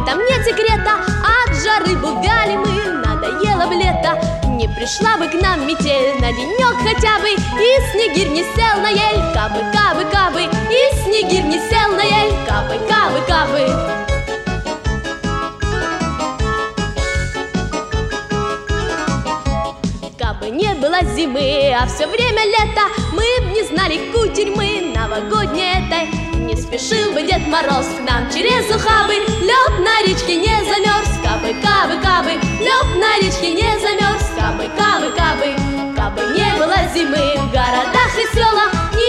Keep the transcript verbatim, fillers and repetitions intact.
этом нет секрета, от жары бугали мы, надоело в лето. Не пришла бы к нам метель на денек хотя бы, и снегирь не сел на ель, кабы, кабы, кабы, и снегирь не сел на ель, кабы, кабы, кабы. Кабы не было зимы, а все время лето, мы б не знали кутерьмы новогодней этой. Не спешил бы Дед Мороз к нам через ухабы, лед на речке не замерз, кабы, кабы, кабы, лед на речке не замерз, кабы, кабы, кабы. Кабы не было зимы в городах и селах, ни